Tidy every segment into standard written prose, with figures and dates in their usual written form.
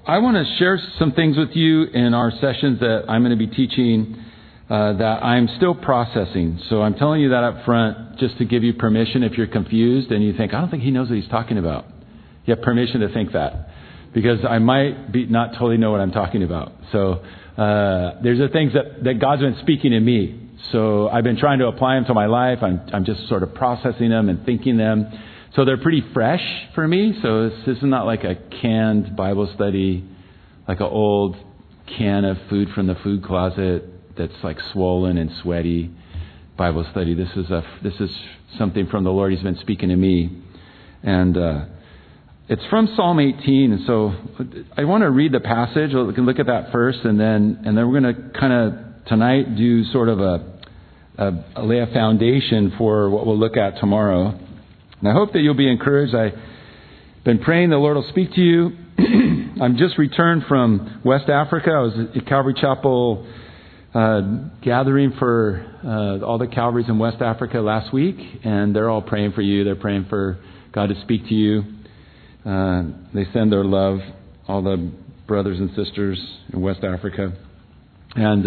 I want to share some things with you in our sessions that I'm going to be teaching that I'm still processing. So I'm telling you that up front just to give you permission if you're confused and you think, I don't think he knows what he's talking about. You have permission to think that because I might not totally know what I'm talking about. So there's the things that God's been speaking to me. So I've been trying to apply them to my life. I'm just sort of processing them and thinking them. So they're pretty fresh for me. So this is not like a canned Bible study, like an old can of food from the food closet that's like swollen and sweaty Bible study. This is something from the Lord. He's been speaking to me. And it's from Psalm 18. And so I want to read the passage. We can look at that first. And then we're going to kind of tonight do sort of lay a foundation for what we'll look at tomorrow. And I hope that you'll be encouraged. I've been praying the Lord will speak to you. I'm just returned from West Africa. I was at Calvary Chapel gathering for all the Calvaries in West Africa last week. And they're all praying for you. They're praying for God to speak to you. They send their love, all the brothers and sisters in West Africa. And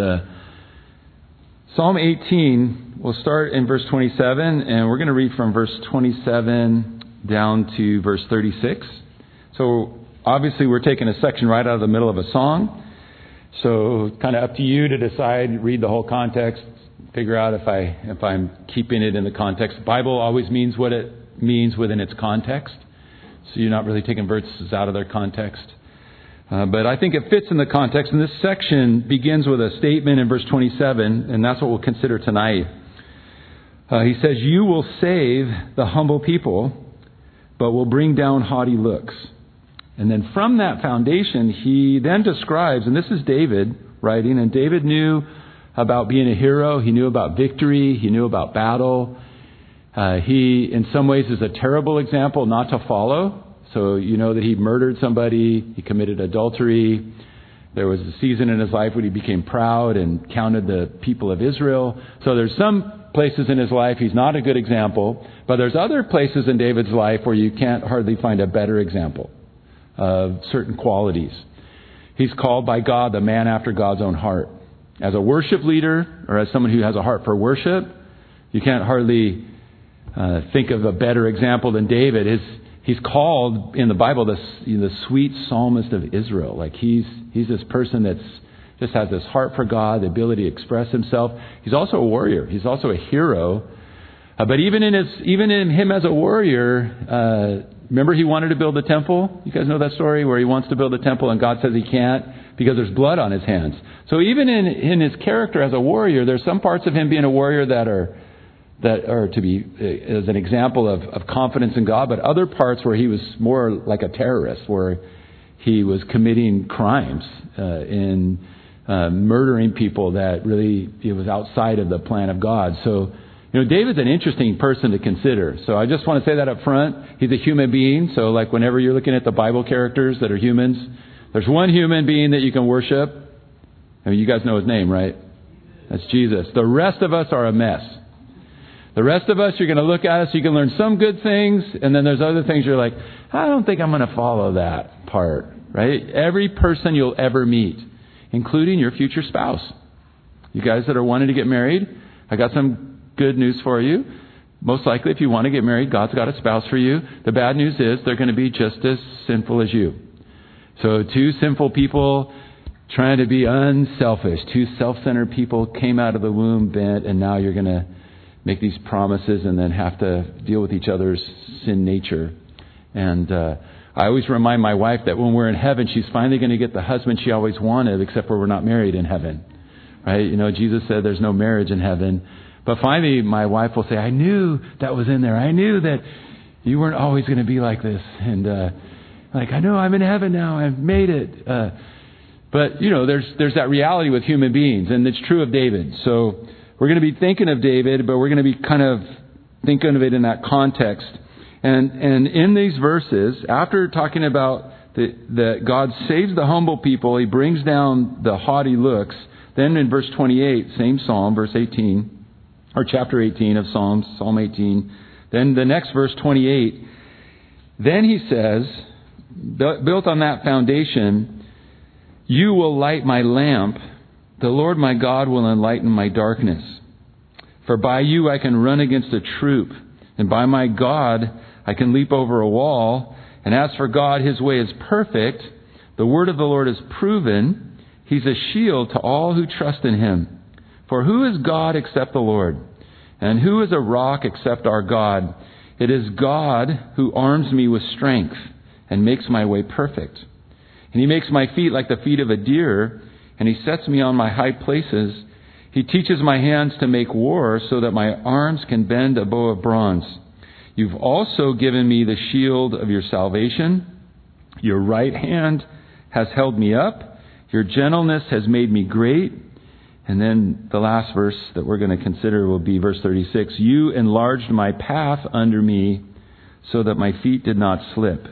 Psalm 18, we'll start in verse 27, and we're going to read from verse 27 down to verse 36. So obviously we're taking a section right out of the middle of a song. So kind of up to you to decide, read the whole context, figure out if I'm keeping it in the context. The Bible always means what it means within its context. So you're not really taking verses out of their context. But I think it fits in the context. And this section begins with a statement in verse 27, and that's what we'll consider tonight. He says, "You will save the humble people, but will bring down haughty looks." And then from that foundation, he then describes, and this is David writing, and David knew about being a hero. He knew about victory. He knew about battle. He, in some ways, is a terrible example not to follow. So you know that he murdered somebody, he committed adultery. There was a season in his life when he became proud and counted the people of Israel. So there's some places in his life he's not a good example, but there's other places in David's life where you can't hardly find a better example of certain qualities. He's called by God the man after God's own heart. As a worship leader or as someone who has a heart for worship, you can't hardly think of a better example than David. He's called in the Bible the sweet psalmist of Israel. Like he's this person that's just has this heart for God, the ability to express himself. He's also a warrior. He's also a hero. But even in him as a warrior, remember he wanted to build the temple? You guys know that story where he wants to build a temple and God says he can't because there's blood on his hands. So even in his character as a warrior, there's some parts of him being a warrior that are to be as an example of confidence in God, but other parts where he was more like a terrorist, where he was committing crimes in murdering people that really it was outside of the plan of God. So, David's an interesting person to consider. So I just want to say that up front. He's a human being. So like whenever you're looking at the Bible characters that are humans, there's one human being that you can worship. I mean, you guys know his name, right? That's Jesus. The rest of us are a mess. The rest of us, you're going to look at us, you can learn some good things, and then there's other things you're like, I don't think I'm going to follow that part, right? Every person you'll ever meet, including your future spouse. You guys that are wanting to get married, I got some good news for you. Most likely, if you want to get married, God's got a spouse for you. The bad news is they're going to be just as sinful as you. So two sinful people trying to be unselfish, two self-centered people came out of the womb bent, and now you're going to make these promises and then have to deal with each other's sin nature. And I always remind my wife that when we're in heaven, she's finally going to get the husband she always wanted, except for we're not married in heaven. Right? Jesus said there's no marriage in heaven. But finally, my wife will say, I knew that was in there. I knew that you weren't always going to be like this. And I know I'm in heaven now. I've made it. But, there's that reality with human beings. And it's true of David. So we're going to be thinking of David, but we're going to be kind of thinking of it in that context. And in these verses, after talking about that God saves the humble people, he brings down the haughty looks. Then in verse 28, same psalm, verse 18, or chapter 18 of Psalms, Psalm 18. Then the next verse 28, then he says, built on that foundation, You will light my lamp. The Lord my God will enlighten my darkness. For by you I can run against a troop, and by my God I can leap over a wall. And as for God, His way is perfect. The word of the Lord is proven. He's a shield to all who trust in Him. For who is God except the Lord? And who is a rock except our God? It is God who arms me with strength and makes my way perfect. And He makes my feet like the feet of a deer, and He sets me on my high places. He teaches my hands to make war so that my arms can bend a bow of bronze. You've also given me the shield of your salvation. Your right hand has held me up. Your gentleness has made me great. And then the last verse that we're going to consider will be verse 36. You enlarged my path under me so that my feet did not slip.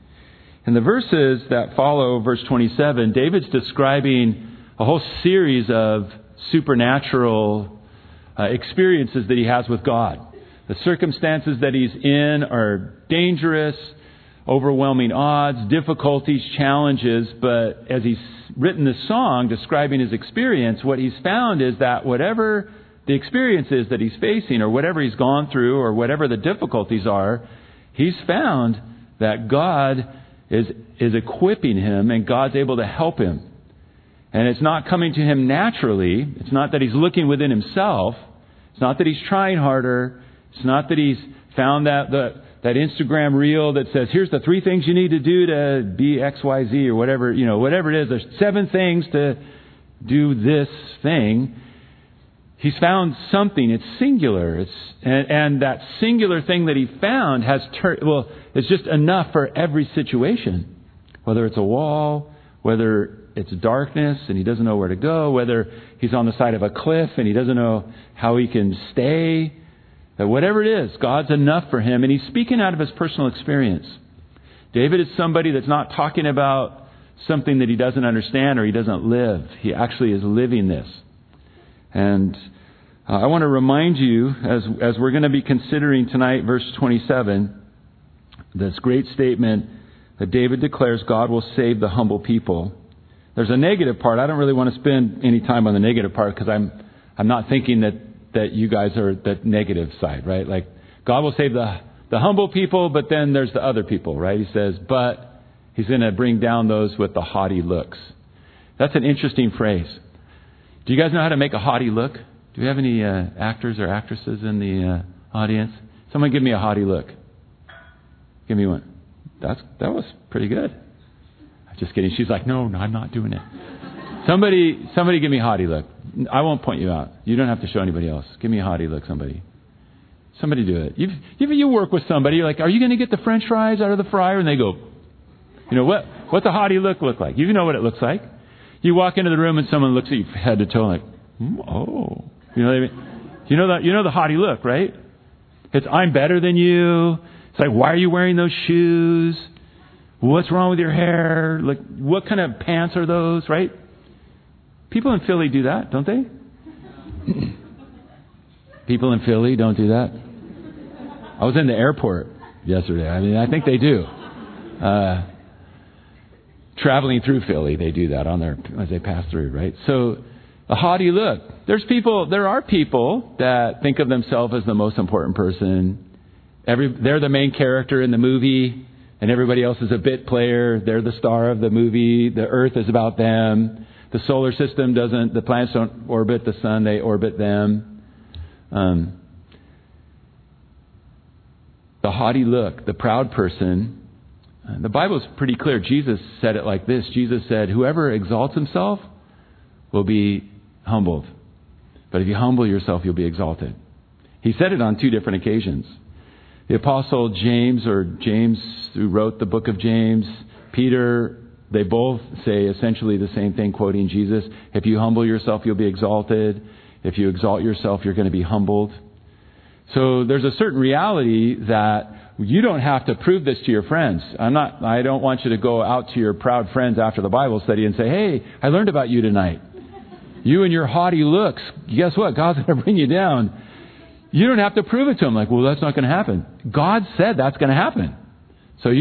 In the verses that follow verse 27, David's describing a whole series of supernatural experiences that he has with God. The circumstances that he's in are dangerous, overwhelming odds, difficulties, challenges. But as he's written this song describing his experience, what he's found is that whatever the experience is that he's facing, or whatever he's gone through, or whatever the difficulties are, he's found that God is equipping him, and God's able to help him. And it's not coming to him naturally. It's not that he's looking within himself. It's not that he's trying harder. It's not that he's found that Instagram reel that says, here's the 3 things you need to do to be X, Y, Z, or whatever, whatever it is. There's 7 things to do this thing. He's found something. It's singular. And that singular thing that he found it's just enough for every situation. Whether it's a wall, whether it's darkness and he doesn't know where to go, whether he's on the side of a cliff and he doesn't know how he can stay. That whatever it is, God's enough for him. And he's speaking out of his personal experience. David is somebody that's not talking about something that he doesn't understand or he doesn't live. He actually is living this. And I want to remind you, as we're going to be considering tonight, verse 27, this great statement that David declares God will save the humble people. There's a negative part. I don't really want to spend any time on the negative part because I'm not thinking that you guys are the negative side, right? Like God will save the humble people, but then there's the other people, right? He says, but He's going to bring down those with the haughty looks. That's an interesting phrase. Do you guys know how to make a haughty look? Do we have any actors or actresses in the audience? Someone give me a haughty look. Give me one. That was pretty good. Just kidding. She's like, no, I'm not doing it. Somebody give me a haughty look. I won't point you out. You don't have to show anybody else. Give me a haughty look, somebody. Somebody do it. You work with somebody. You're like, are you going to get the French fries out of the fryer? And they go, what's a haughty look like? You know what it looks like. You walk into the room and someone looks at you head to toe like, oh. You know what I mean? You know the haughty look, right? It's I'm better than you. It's like, why are you wearing those shoes? What's wrong with your hair? Like, what kind of pants are those, right? People in Philly do that, don't they? People in Philly don't do that. I was in the airport yesterday. I think they do. Traveling through Philly, they do that as they pass through, right? So, a haughty look. There are people that think of themselves as the most important person. They're the main character in the movie, and everybody else is a bit player. They're the star of the movie. The earth is about them. The solar system the planets don't orbit the sun, they orbit them. The haughty look, the proud person. The Bible's pretty clear. Jesus said it like this. Jesus said, whoever exalts himself will be humbled. But if you humble yourself, you'll be exalted. He said it on 2 different occasions. The Apostle James, or James who wrote the book of James, Peter, they both say essentially the same thing, quoting Jesus. If you humble yourself, you'll be exalted. If you exalt yourself, you're going to be humbled. So there's a certain reality that you don't have to prove this to your friends. I don't want you to go out to your proud friends after the Bible study and say, hey, I learned about you tonight. You and your haughty looks, guess what? God's going to bring you down. You don't have to prove it to them. Like, well, that's not going to happen. God said that's going to happen. So you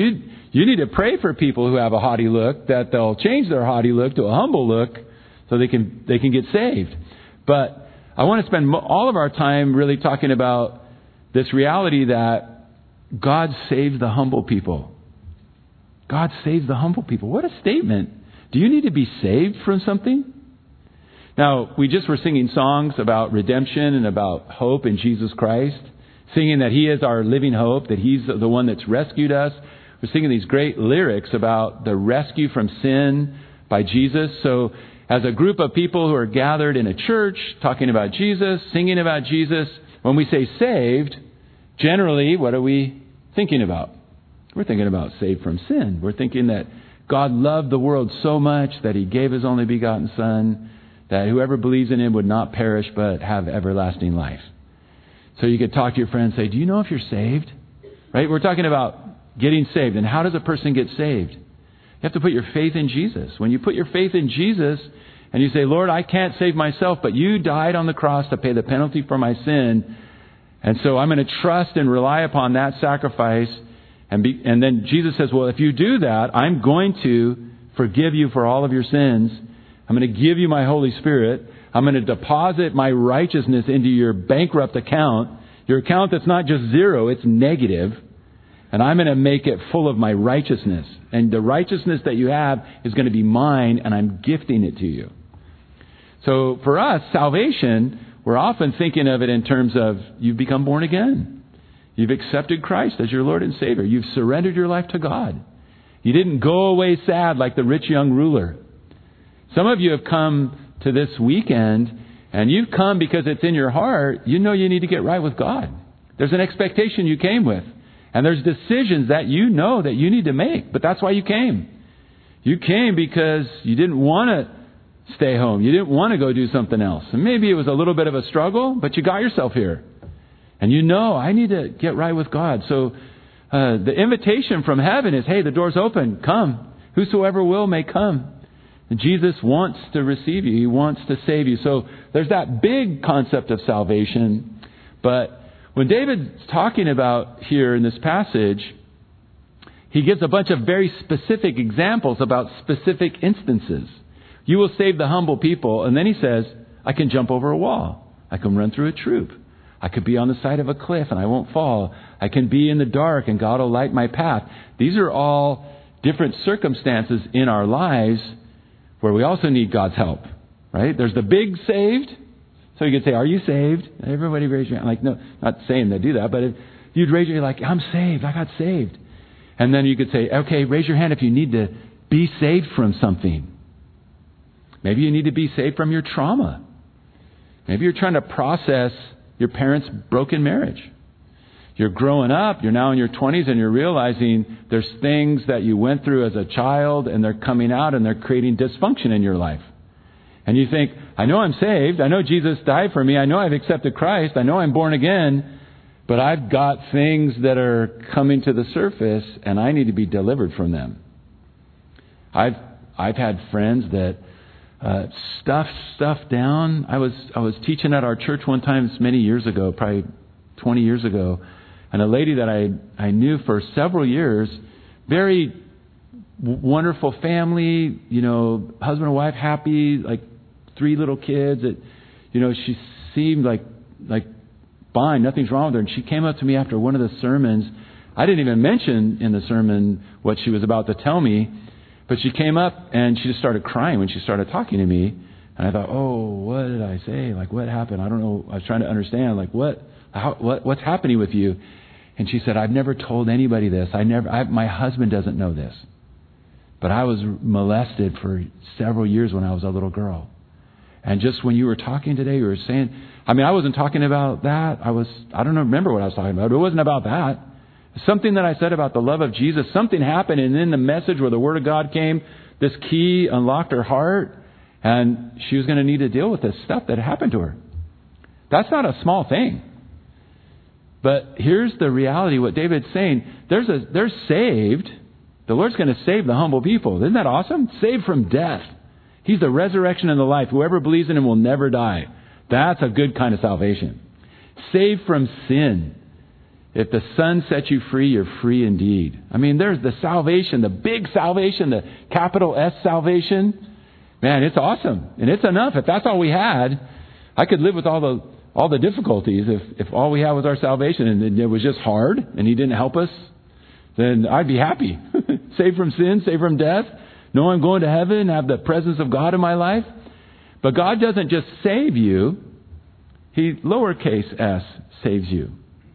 You need to pray for people who have a haughty look, that they'll change their haughty look to a humble look so they can get saved. But I want to spend all of our time really talking about this reality that God saves the humble people. God saves the humble people. What a statement. Do you need to be saved from something? Now, we just were singing songs about redemption and about hope in Jesus Christ, singing that He is our living hope, that He's the one that's rescued us. We're singing these great lyrics about the rescue from sin by Jesus. So as a group of people who are gathered in a church, talking about Jesus, singing about Jesus, when we say saved, generally, what are we thinking about? We're thinking about saved from sin. We're thinking that God loved the world so much that He gave His only begotten Son, that whoever believes in Him would not perish but have everlasting life. So you could talk to your friend and say, do you know if you're saved? Right? We're talking about getting saved. And how does a person get saved? You have to put your faith in Jesus. When you put your faith in Jesus and you say, Lord, I can't save myself, but You died on the cross to pay the penalty for my sin. And so I'm going to trust and rely upon that sacrifice. And then Jesus says, well, if you do that, I'm going to forgive you for all of your sins. I'm going to give you my Holy Spirit. I'm going to deposit my righteousness into your bankrupt account. Your account that's not just zero, it's negative. And I'm going to make it full of my righteousness. And the righteousness that you have is going to be mine, and I'm gifting it to you. So for us, salvation, we're often thinking of it in terms of you've become born again. You've accepted Christ as your Lord and Savior. You've surrendered your life to God. You didn't go away sad like the rich young ruler. Some of you have come to this weekend, and you've come because it's in your heart. You know you need to get right with God. There's an expectation you came with. And there's decisions that you know that you need to make. But that's why you came. You came because you didn't want to stay home. You didn't want to go do something else. And maybe it was a little bit of a struggle, but you got yourself here. And you know, I need to get right with God. So the invitation from heaven is, hey, the door's open. Come. Whosoever will may come. And Jesus wants to receive you. He wants to save you. So there's that big concept of salvation. But when David's talking about here in this passage, he gives a bunch of very specific examples about specific instances. You will save the humble people. And then he says, I can jump over a wall. I can run through a troop. I could be on the side of a cliff and I won't fall. I can be in the dark and God will light my path. These are all different circumstances in our lives where we also need God's help, right? There's the big saved. So you could say, are you saved? Everybody raise your hand. Like, no, not saying they do that, but if you'd raise your hand like, I'm saved. I got saved. And then you could say, okay, raise your hand if you need to be saved from something. Maybe you need to be saved from your trauma. Maybe you're trying to process your parents' broken marriage. You're growing up, you're now in your 20s, and you're realizing there's things that you went through as a child, and they're coming out, and they're creating dysfunction in your life. And you think, I know I'm saved. I know Jesus died for me. I know I've accepted Christ. I know I'm born again. But I've got things that are coming to the surface, and I need to be delivered from them. I've had friends that stuffed stuff down. I was teaching at our church one time many years ago, probably 20 years ago, and a lady that I knew for several years, very wonderful family, husband and wife, happy, like 3 little kids. She seemed like fine, nothing's wrong with her. And she came up to me after one of the sermons. I didn't even mention in the sermon what she was about to tell me, but she came up and she just started crying when she started talking to me. And I thought, oh, what did I say? Like, what happened? I don't know. I was trying to understand, like, what's happening with you? And she said, I've never told anybody this. My husband doesn't know this. But I was molested for several years when I was a little girl. And just when you were talking today, you were saying, I wasn't talking about that. I don't remember what I was talking about. It wasn't about that. Something that I said about the love of Jesus, something happened, and in the message where the Word of God came, this key unlocked her heart, and she was going to need to deal with this stuff that happened to her. That's not a small thing. But here's the reality, what David's saying. They're saved. The Lord's going to save the humble people. Isn't that awesome? Saved from death. He's the resurrection and the life. Whoever believes in Him will never die. That's a good kind of salvation. Saved from sin. If the Son sets you free, you're free indeed. I mean, there's the salvation, the big salvation, the capital S salvation. Man, it's awesome. And it's enough. If that's all we had, I could live with all the difficulties. If all we had was our salvation and it was just hard and He didn't help us, then I'd be happy. Saved from sin, saved from death. Know I'm going to heaven, have the presence of God in my life. But God doesn't just save you. He, lowercase s, saves you.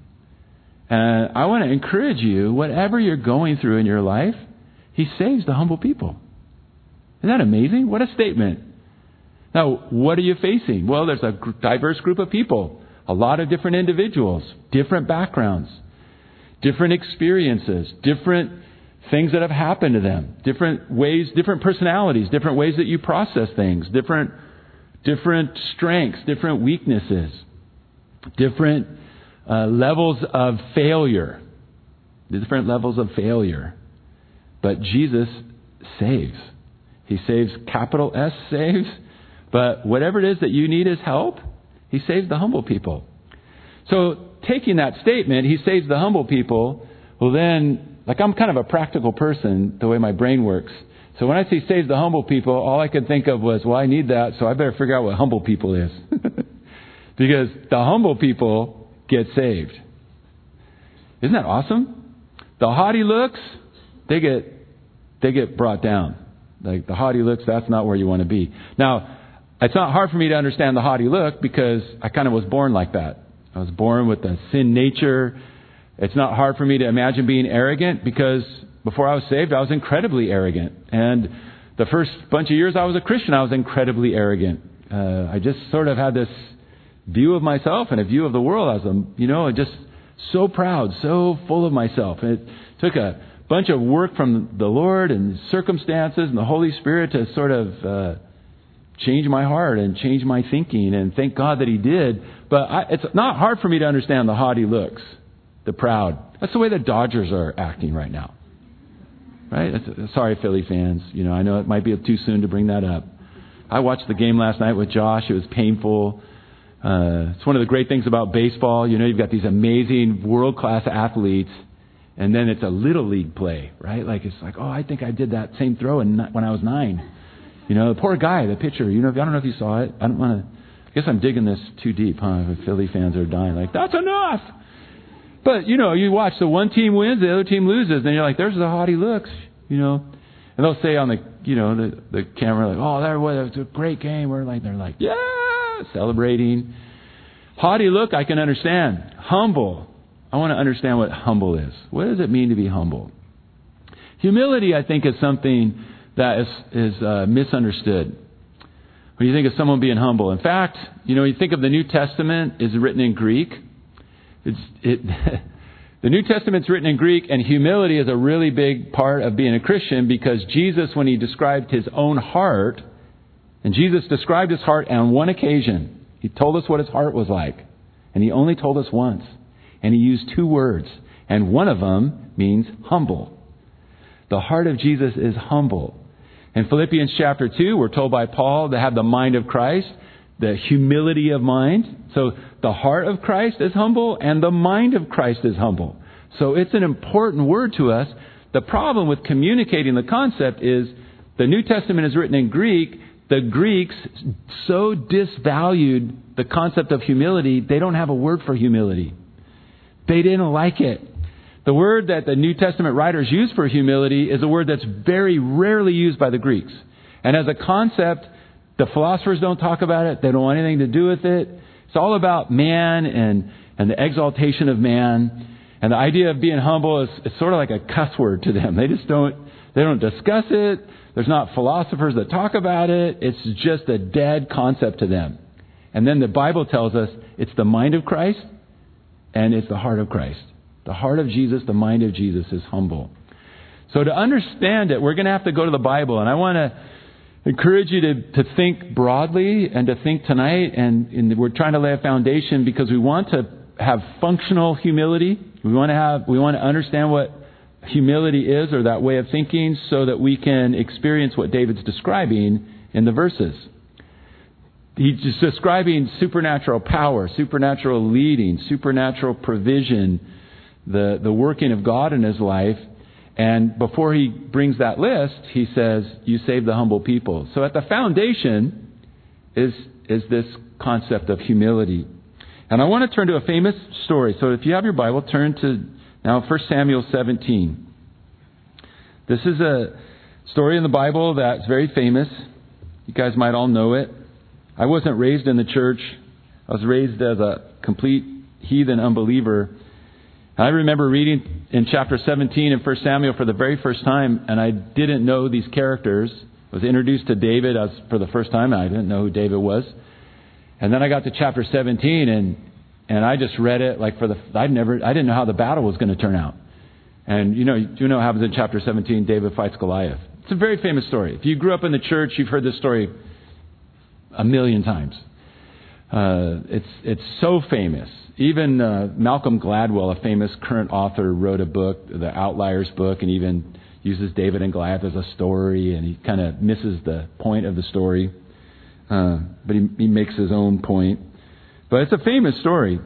And I want to encourage you, whatever you're going through in your life, He saves the humble people. Isn't that amazing? What a statement. Now, what are you facing? Well, there's a diverse group of people. A lot of different individuals, different backgrounds, different experiences, different things that have happened to them, different ways, different personalities, different ways that you process things, different strengths, different weaknesses, different levels of failure. Different levels of failure. But Jesus saves. He saves, capital S saves. But whatever it is that you need His help, He saves the humble people. So taking that statement, He saves the humble people, well then, like I'm kind of a practical person, the way my brain works. So when I see saves the humble people, all I could think of was, well, I need that, so I better figure out what humble people is. Because the humble people get saved. Isn't that awesome? The haughty looks, they get brought down. Like the haughty looks, that's not where you want to be. Now, it's not hard for me to understand the haughty look because I kind of was born like that. I was born with a sin nature. It's not hard for me to imagine being arrogant because before I was saved, I was incredibly arrogant. And the first bunch of years I was a Christian, I was incredibly arrogant. I just sort of had this view of myself and a view of the world as just so proud, so full of myself. And it took a bunch of work from the Lord and circumstances and the Holy Spirit to sort of change my heart and change my thinking. And thank God that He did. But it's not hard for me to understand the haughty looks, the proud. That's the way the Dodgers are acting right now. Right? Sorry, Philly fans. I know it might be too soon to bring that up. I watched the game last night with Josh. It was painful. It's one of the great things about baseball. You've got these amazing world-class athletes, and then it's a little league play, right? It's like, oh, I think I did that same throw when I was 9. The poor guy, the pitcher. I don't know if you saw it. I don't want to. I guess I'm digging this too deep, huh? The Philly fans are dying. Like, that's enough. But you watch the one team wins, the other team loses, and you're like, there's the haughty looks, And they'll say on the camera, like, oh, that was a great game. They're like, yeah, celebrating. Haughty look, I can understand. Humble. I want to understand what humble is. What does it mean to be humble? Humility, I think, is something that is misunderstood. When you think of someone being humble. In fact, you think of the New Testament is written in Greek. The New Testament's written in Greek, and humility is a really big part of being a Christian because Jesus, when He described His own heart, and Jesus described His heart on one occasion. He told us what His heart was like. And He only told us once. And He used 2 words. And one of them means humble. The heart of Jesus is humble. In Philippians chapter 2, we're told by Paul to have the mind of Christ, the humility of mind. So the heart of Christ is humble and the mind of Christ is humble. So it's an important word to us. The problem with communicating the concept is the New Testament is written in Greek. The Greeks so disvalued the concept of humility, they don't have a word for humility. They didn't like it. The word that the New Testament writers use for humility is a word that's very rarely used by the Greeks. And as a concept, the philosophers don't talk about it. They don't want anything to do with it. It's all about man and the exaltation of man. And the idea of being humble is sort of like a cuss word to them. They don't discuss it. There's not philosophers that talk about it. It's just a dead concept to them. And then the Bible tells us it's the mind of Christ and it's the heart of Christ. The heart of Jesus, the mind of Jesus is humble. So to understand it, we're going to have to go to the Bible. And I want to encourage you to think broadly and to think tonight. And we're trying to lay a foundation because we want to have functional humility. We want to understand what humility is, or that way of thinking, so that we can experience what David's describing in the verses. He's just describing supernatural power, supernatural leading, supernatural provision, the working of God in his life. And before he brings that list, he says, you save the humble people. So at the foundation is this concept of humility. And I want to turn to a famous story. So if you have your Bible, turn to now 1 Samuel 17. This is a story in the Bible that's very famous. You guys might all know it. I wasn't raised in the church. I was raised as a complete heathen unbeliever. I remember reading in chapter 17 in 1 Samuel for the very first time, and I didn't know these characters. I was introduced to David for the first time, and I didn't know who David was. And then I got to chapter 17, and I just read it like I didn't know how the battle was going to turn out. And you know what happens in chapter 17? David fights Goliath. It's a very famous story. If you grew up in the church, you've heard this story a million times. It's so famous. Even Malcolm Gladwell, a famous current author, wrote a book, the Outliers book, and even uses David and Goliath as a story, and he kind of misses the point of the story. But he makes his own point. But it's a famous story.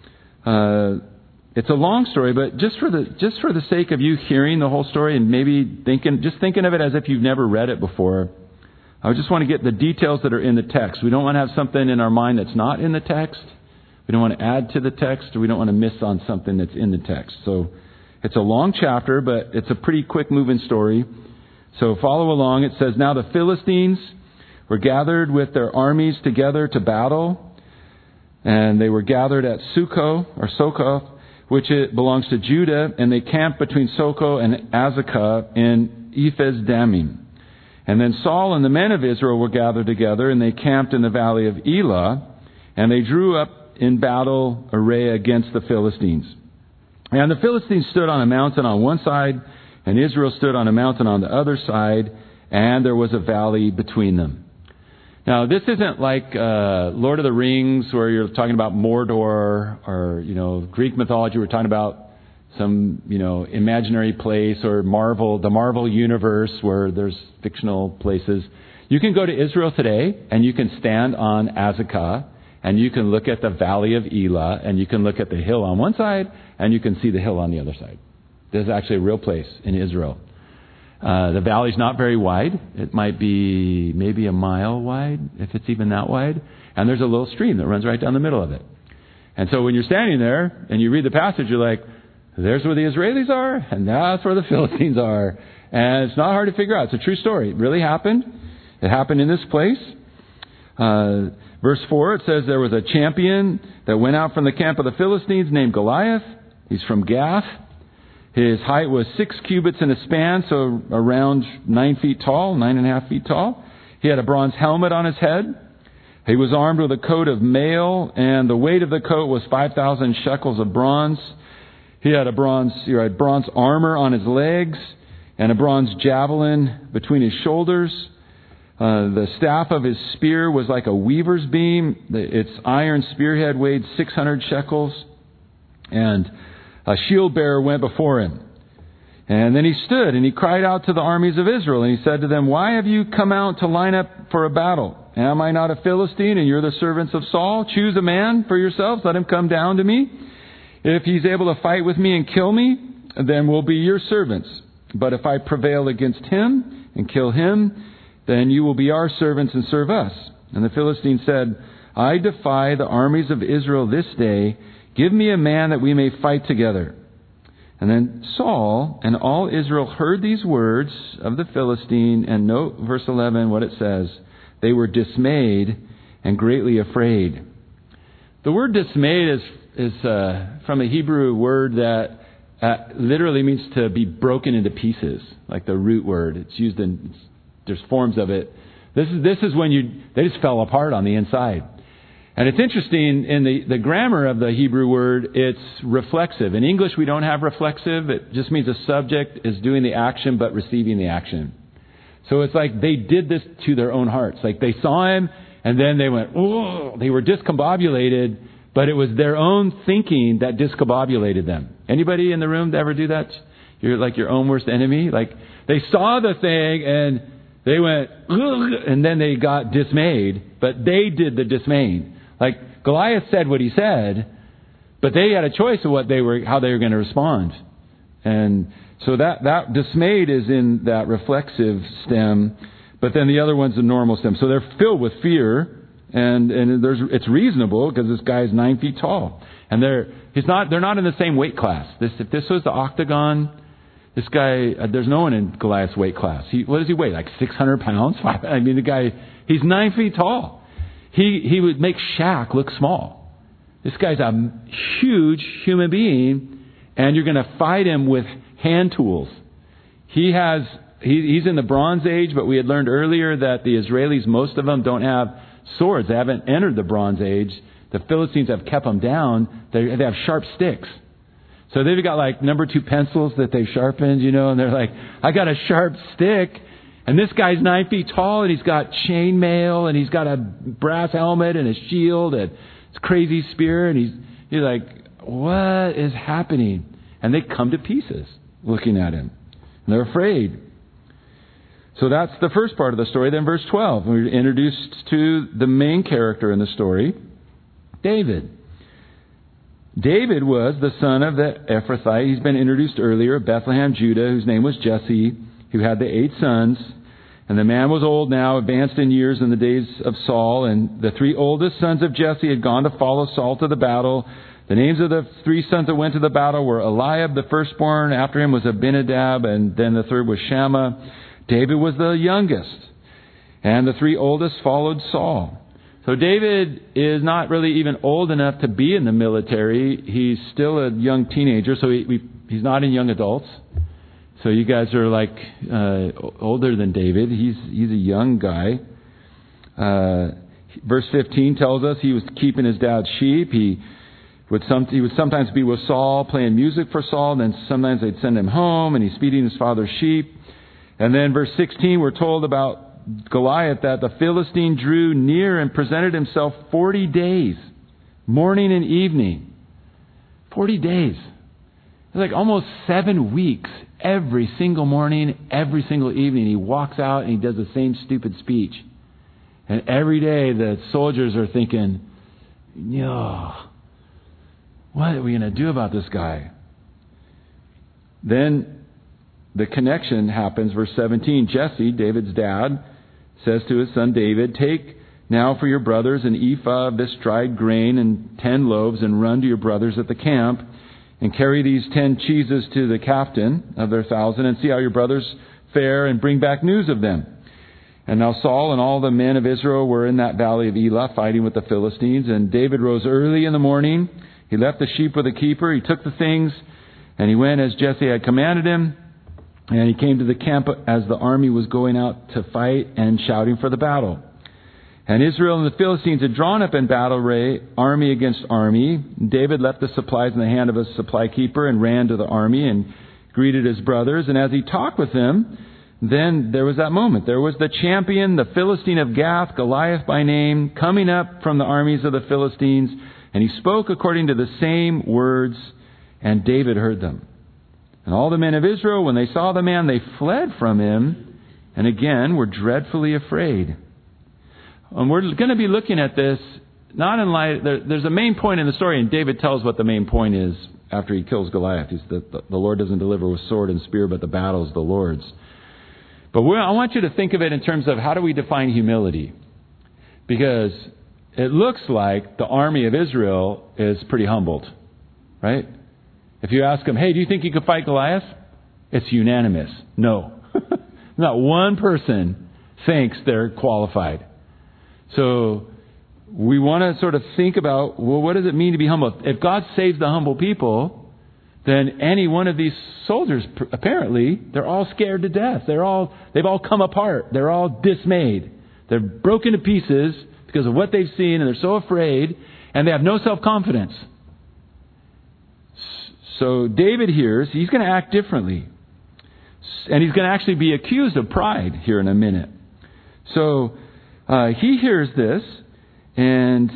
It's a long story, but just for the sake of you hearing the whole story and maybe thinking of it as if you've never read it before, I just want to get the details that are in the text. We don't want to have something in our mind that's not in the text. We don't want to add to the text, or we don't want to miss on something that's in the text. So it's a long chapter, but it's a pretty quick moving story. So follow along. It says, now the Philistines were gathered with their armies together to battle. And they were gathered at Sokoh, which it belongs to Judah. And they camped between Sokoh and Azekah in Ephes Dammim. And then Saul and the men of Israel were gathered together, and they camped in the valley of Elah. And they drew up in battle array against the Philistines. And the Philistines stood on a mountain on one side, and Israel stood on a mountain on the other side, and there was a valley between them. Now, this isn't like Lord of the Rings, where you're talking about Mordor, or, Greek mythology. We're talking about some, imaginary place, or the Marvel universe, where there's fictional places. You can go to Israel today, and you can stand on Azekah, and you can look at the valley of Elah, and you can look at the hill on one side, and you can see the hill on the other side. There's actually a real place in Israel. The valley's not very wide. It might be maybe a mile wide, if it's even that wide. And there's a little stream that runs right down the middle of it. And so when you're standing there and you read the passage, you're like, there's where the Israelis are, and that's where the Philistines are. And it's not hard to figure out. It's a true story. It really happened. It happened in this place. Verse 4, it says there was a champion that went out from the camp of the Philistines named Goliath. He's from Gath. His height was 6 cubits in a span, so around 9 feet tall, 9.5 feet tall. He had a bronze helmet on his head. He was armed with a coat of mail, and the weight of the coat was 5,000 shekels of bronze. He had bronze armor on his legs, and a bronze javelin between his shoulders. The staff of his spear was like a weaver's beam. Its iron spearhead weighed 600 shekels. And a shield bearer went before him. And then he stood and he cried out to the armies of Israel. And he said to them, why have you come out to line up for a battle? Am I not a Philistine and you're the servants of Saul? Choose a man for yourselves. Let him come down to me. If he's able to fight with me and kill me, then we'll be your servants. But if I prevail against him and kill him, then you will be our servants and serve us. And the Philistine said, I defy the armies of Israel this day. Give me a man that we may fight together. And then Saul and all Israel heard these words of the Philistine. And note verse 11 what it says. They were dismayed and greatly afraid. The word dismayed is from a Hebrew word that literally means to be broken into pieces, like the root word. It's used there's forms of it. This is when they just fell apart on the inside. And it's interesting, in the grammar of the Hebrew word, it's reflexive. In English, we don't have reflexive. It just means a subject is doing the action but receiving the action. So it's like they did this to their own hearts. Like they saw him and then they went, oh, they were discombobulated, but it was their own thinking that discombobulated them. Anybody in the room ever do that? You're like your own worst enemy? Like they saw the thing and they went, ugh, and then they got dismayed, but they did the dismaying. Like Goliath said what he said, But they had a choice of how they were going to respond. And so that dismayed is in that reflexive stem, but then the other one's the normal stem. So they're filled with fear, and it's reasonable because this guy is 9 feet tall, and they're not in the same weight class. If this was the octagon, this guy, there's no one in Goliath's weight class. What does he weigh? Like 600 pounds? I mean, the guy, he's 9 feet tall. He would make Shaq look small. This guy's a huge human being, and you're going to fight him with hand tools. He's in the Bronze Age, but we had learned earlier that the Israelis, most of them don't have swords. They haven't entered the Bronze Age. The Philistines have kept them down. They have sharp sticks. So they've got like number 2 pencils that they've sharpened, and they're like, I got a sharp stick. And this guy's 9 feet tall, and he's got chainmail, and he's got a brass helmet and a shield and this crazy spear, and he's like, what is happening? And they come to pieces looking at him. And they're afraid. So that's the first part of the story. Then verse 12, we're introduced to the main character in the story, David. David was the son of the Ephrathite. He's been introduced earlier, Bethlehem, Judah, whose name was Jesse, who had the 8 sons. And the man was old now, advanced in years in the days of Saul. And the 3 oldest sons of Jesse had gone to follow Saul to the battle. The names of the 3 sons that went to the battle were Eliab, the firstborn. After him was Abinadab, and then the third was Shammah. David was the youngest. And the 3 oldest followed Saul. So David is not really even old enough to be in the military. He's still a young teenager, so he's not in young adults. So you guys are like older than David. He's a young guy. Verse 15 tells us he was keeping his dad's sheep. He would sometimes be with Saul, playing music for Saul. And then sometimes they'd send him home, and he's feeding his father's sheep. And then verse 16, we're told about Goliath that the Philistine drew near and presented himself 40 days, morning and evening. 40 days. It's like almost 7 weeks. Every single morning, every single evening, he walks out and he does the same stupid speech. And every day the soldiers are thinking, what are we going to do about this guy? Then the connection happens, verse 17. Jesse, David's dad, says to his son David, take now for your brothers an ephah of this dried grain and 10 loaves, and run to your brothers at the camp, and carry these 10 cheeses to the captain of their 1,000, and see how your brothers fare, and bring back news of them. And now Saul and all the men of Israel were in that valley of Elah, fighting with the Philistines. And David rose early in the morning. He left the sheep with the keeper. He took the things, and he went as Jesse had commanded him. And he came to the camp as the army was going out to fight and shouting for the battle. And Israel and the Philistines had drawn up in battle array, army against army. David left the supplies in the hand of a supply keeper and ran to the army and greeted his brothers. And as he talked with them, then there was that moment. There was the champion, the Philistine of Gath, Goliath by name, coming up from the armies of the Philistines. And he spoke according to the same words, and David heard them. And all the men of Israel, when they saw the man, they fled from him, and again were dreadfully afraid. And we're going to be looking at this, not in light, there's a main point in the story, and David tells what the main point is after he kills Goliath. He's the Lord doesn't deliver with sword and spear, but the battle is the Lord's. But I want you to think of it in terms of how do we define humility? Because it looks like the army of Israel is pretty humbled, right? If you ask them, hey, do you think you could fight Goliath? It's unanimous. No. Not one person thinks they're qualified. So we want to sort of think about, well, what does it mean to be humble? If God saves the humble people, then any one of these soldiers, apparently, they're all scared to death. They've all come apart. They're all dismayed. They're broken to pieces because of what they've seen, and they're so afraid, and they have no self-confidence. So David hears he's going to act differently. And he's going to actually be accused of pride here in a minute. So he hears this, and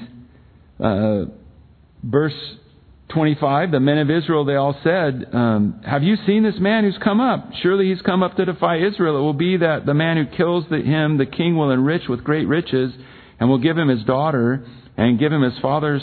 verse 25, the men of Israel, they all said, have you seen this man who's come up? Surely he's come up to defy Israel. It will be that the man who kills him, the king will enrich with great riches, and will give him his daughter, and give him his father's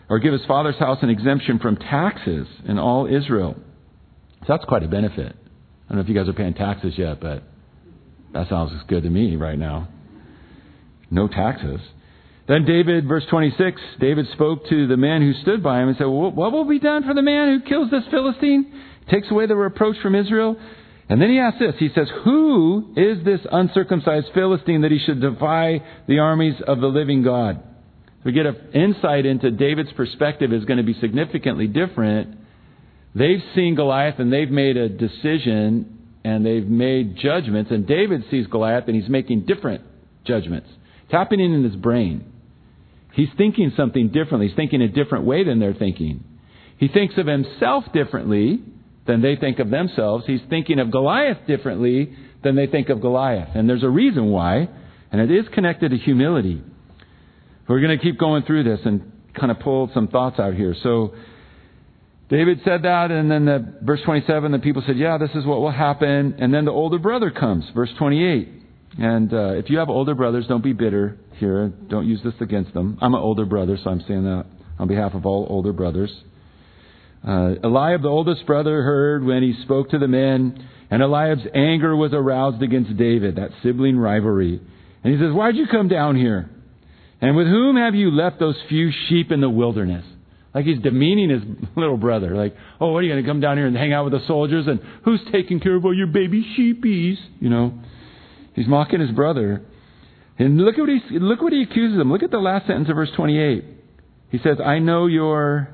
or give his father's house an exemption from taxes in all Israel. So that's quite a benefit. I don't know if you guys are paying taxes yet, but that sounds good to me right now. No taxes. Then David, verse 26, David spoke to the man who stood by him and said, well, what will be done for the man who kills this Philistine, takes away the reproach from Israel? And then he asks this. He says, who is this uncircumcised Philistine that he should defy the armies of the living God? We get an insight into David's perspective is going to be significantly different. They've seen Goliath and they've made a decision and they've made judgments. And David sees Goliath and he's making different judgments. It's happening in his brain. He's thinking something differently. He's thinking a different way than they're thinking. He thinks of himself differently than they think of themselves. He's thinking of Goliath differently than they think of Goliath. And there's a reason why. And it is connected to humility. We're going to keep going through this and kind of pull some thoughts out here. So David said that, and then verse 27, the people said, yeah, this is what will happen. And then the older brother comes, verse 28. And if you have older brothers, don't be bitter here. Don't use this against them. I'm an older brother, so I'm saying that on behalf of all older brothers. Eliab, the oldest brother, heard when he spoke to the men, and Eliab's anger was aroused against David, that sibling rivalry. And he says, why'd you come down here? And with whom have you left those few sheep in the wilderness? Like he's demeaning his little brother. Like, oh, what are you going to come down here and hang out with the soldiers? And who's taking care of all your baby sheepies? You know, he's mocking his brother. And look what he accuses him. Look at the last sentence of verse 28. He says, I know your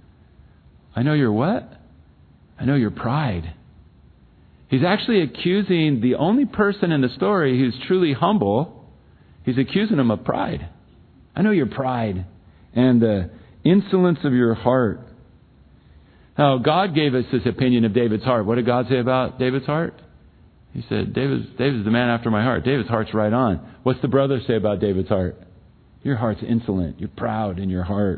what? I know your pride. He's actually accusing the only person in the story who's truly humble. He's accusing him of pride. I know your pride and the insolence of your heart. Now, God gave us this opinion of David's heart. What did God say about David's heart? He said, David's the man after my heart. David's heart's right on. What's the brother say about David's heart? Your heart's insolent. You're proud in your heart.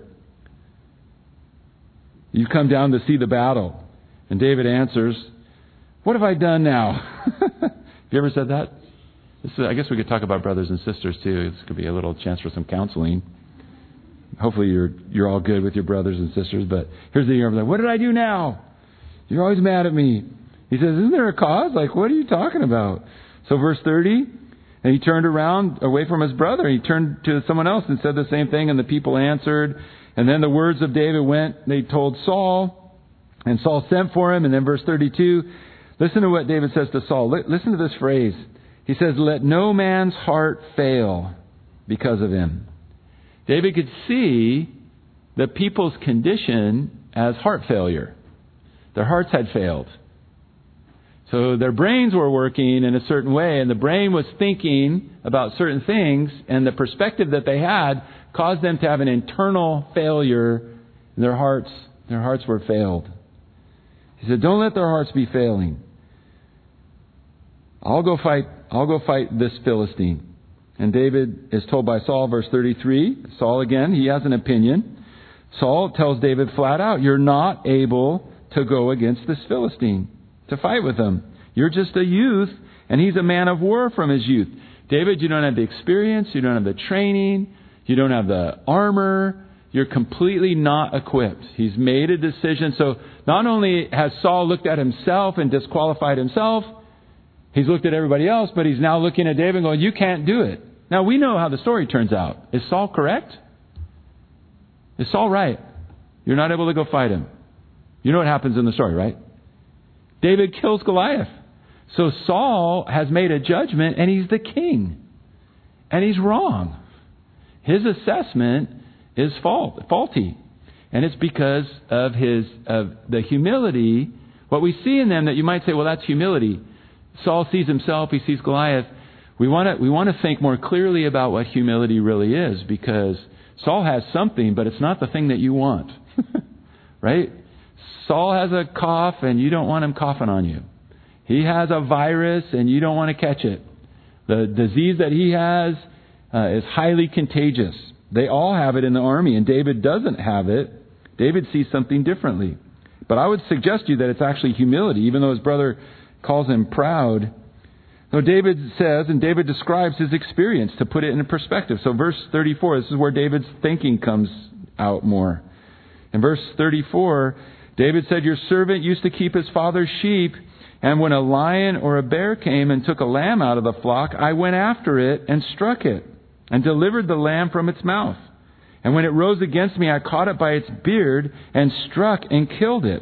You've come down to see the battle. And David answers, what have I done now? Have you ever said that? I guess we could talk about brothers and sisters too. This could be a little chance for some counseling. Hopefully you're all good with your brothers and sisters. But here's the year. Like, what did I do now? You're always mad at me. He says, isn't there a cause? Like, what are you talking about? So verse 30, and he turned around away from his brother. He turned to someone else and said the same thing. And the people answered. And then the words of David went. They told Saul. And Saul sent for him. And then verse 32, listen to what David says to Saul. Listen to this phrase. He says, let no man's heart fail because of him. David could see the people's condition as heart failure. Their hearts had failed. So their brains were working in a certain way, and the brain was thinking about certain things, and the perspective that they had caused them to have an internal failure. And their hearts were failed. He said, don't let their hearts be failing. I'll go fight this Philistine. And David is told by Saul, verse 33, Saul again, he has an opinion. Saul tells David flat out, you're not able to go against this Philistine, to fight with him. You're just a youth, and he's a man of war from his youth. David, you don't have the experience, you don't have the training, you don't have the armor, you're completely not equipped. He's made a decision. So not only has Saul looked at himself and disqualified himself, he's looked at everybody else, but he's now looking at David and going, you can't do it. Now, we know how the story turns out. Is Saul correct? Is Saul right? You're not able to go fight him. You know what happens in the story, right? David kills Goliath. So Saul has made a judgment, and he's the king. And he's wrong. His assessment is faulty. And it's because of the humility. What we see in them that you might say, well, that's humility. Saul sees himself, he sees Goliath. We want to think more clearly about what humility really is, because Saul has something, but it's not the thing that you want. Right? Saul has a cough, and you don't want him coughing on you. He has a virus, and you don't want to catch it. The disease that he has is highly contagious. They all have it in the army, and David doesn't have it. David sees something differently. But I would suggest to you that it's actually humility, even though his brother calls him proud. So David says, and David describes his experience to put it in perspective. So verse 34, this is where David's thinking comes out more. In verse 34, David said, your servant used to keep his father's sheep, and when a lion or a bear came and took a lamb out of the flock, I went after it and struck it and delivered the lamb from its mouth. And when it rose against me, I caught it by its beard and struck and killed it.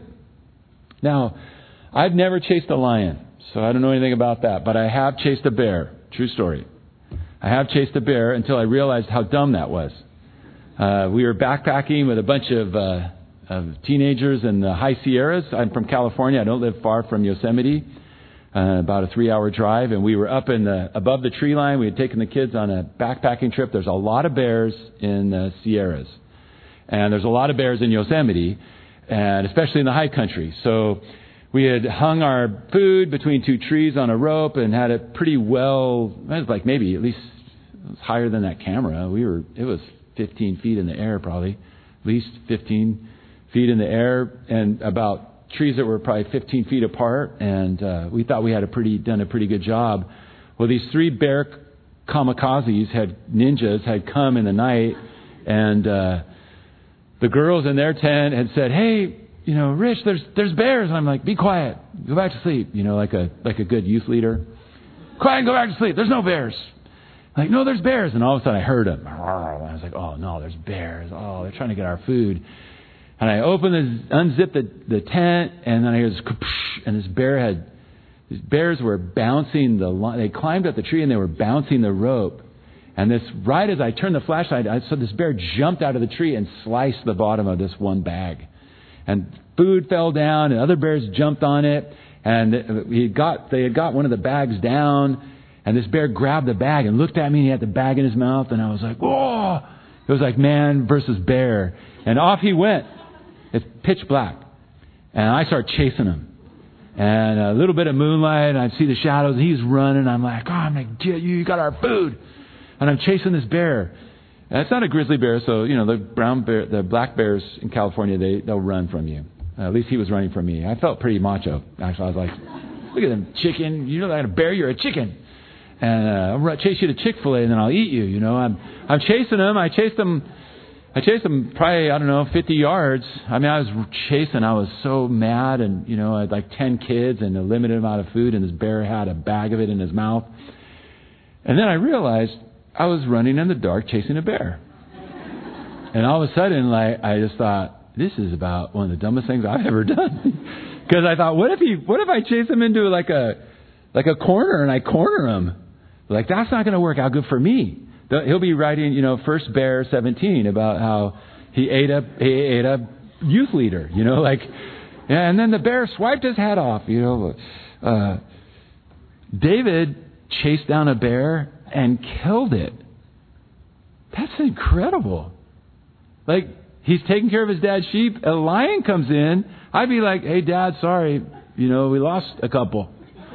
Now, I've never chased a lion, so I don't know anything about that, but I have chased a bear. True story. I have chased a bear until I realized how dumb that was. We were backpacking with a bunch of teenagers in the high Sierras. I'm from California. I don't live far from Yosemite, about a 3-hour drive. And we were up above the tree line. We had taken the kids on a backpacking trip. There's a lot of bears in the Sierras. And there's a lot of bears in Yosemite, and especially in the high country. So we had hung our food between 2 trees on a rope and had it pretty well, it was like maybe at least it was higher than that camera. It was 15 feet in the air probably, at least 15 feet in the air, and about trees that were probably 15 feet apart. And we thought we had done a pretty good job. Well, these 3 bear kamikazes ninjas had come in the night, and the girls in their tent had said, hey, Rich, there's bears. And I'm like, be quiet. Go back to sleep. Like a good youth leader. Quiet and go back to sleep. There's no bears. Like, no, there's bears. And all of a sudden I heard them. And I was like, oh, no, there's bears. Oh, they're trying to get our food. And I unzipped the tent, and then I hear this, and these bears were bouncing they climbed up the tree and they were bouncing the rope. And right as I turned the flashlight, I saw this bear jumped out of the tree and sliced the bottom of this one bag. And food fell down, and other bears jumped on it, and they had got one of the bags down, and this bear grabbed the bag and looked at me, and he had the bag in his mouth, and I was like, whoa! It was like man versus bear. And off he went. It's pitch black. And I start chasing him. And a little bit of moonlight, and I see the shadows, and he's running. I'm like, you got our food. And I'm chasing this bear. And it's not a grizzly bear, so, the black bears in California, they'll run from you. At least he was running from me. I felt pretty macho. Actually, I was like, look at them, chicken. You know that a bear, you're a chicken. And I'll chase you to Chick-fil-A, and then I'll eat you. I'm chasing him. I chased him probably, 50 yards. I was chasing. I was so mad, and, I had like 10 kids and a limited amount of food, and this bear had a bag of it in his mouth. And then I realized I was running in the dark chasing a bear. And all of a sudden, I just thought, this is about one of the dumbest things I've ever done. Because I thought, what if I chase him into like a corner and I corner him? Like, that's not going to work out good for me. He'll be writing, 1 Bear 17 about how he ate a youth leader, and then the bear swiped his head off, David chased down a bear and killed it. That's incredible. Like, he's taking care of his dad's sheep. A lion comes in. I'd be like, hey, Dad, sorry. We lost a couple.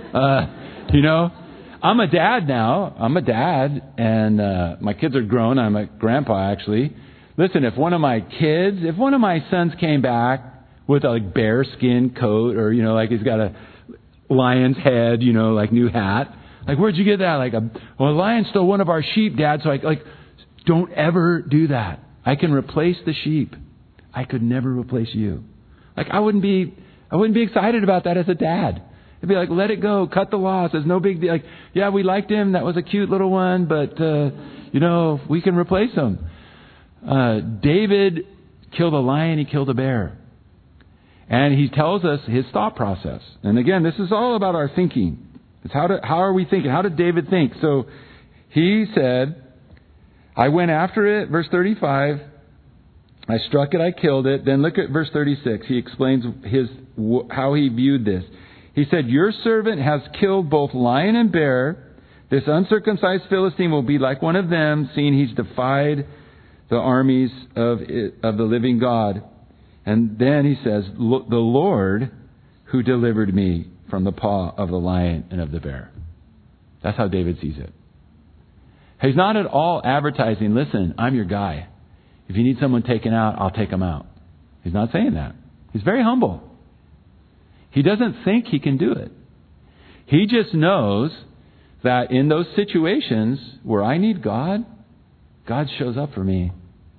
I'm a dad now. I'm a dad, and my kids are grown. I'm a grandpa, actually. Listen, if one of my sons came back with a bear skin coat, or, he's got a lion's head, new hat. Like, where'd you get that? A lion stole one of our sheep, Dad. So don't ever do that. I can replace the sheep. I could never replace you. I wouldn't be excited about that as a dad. It'd be like, let it go, cut the loss. There's no big deal. Yeah, we liked him. That was a cute little one, but we can replace him. David killed a lion. He killed a bear. And he tells us his thought process. And again, this is all about our thinking. It's how are we thinking? How did David think? So he said, I went after it, verse 35. I struck it, I killed it. Then look at verse 36. He explains how he viewed this. He said, your servant has killed both lion and bear. This uncircumcised Philistine will be like one of them, seeing he's defied the armies of the living God. And then he says, the Lord who delivered me from the paw of the lion and of the bear. That's how David sees it. He's not at all advertising, listen, I'm your guy. If you need someone taken out, I'll take them out. He's not saying that. He's very humble. He doesn't think he can do it. He just knows that in those situations where I need God, God shows up for me.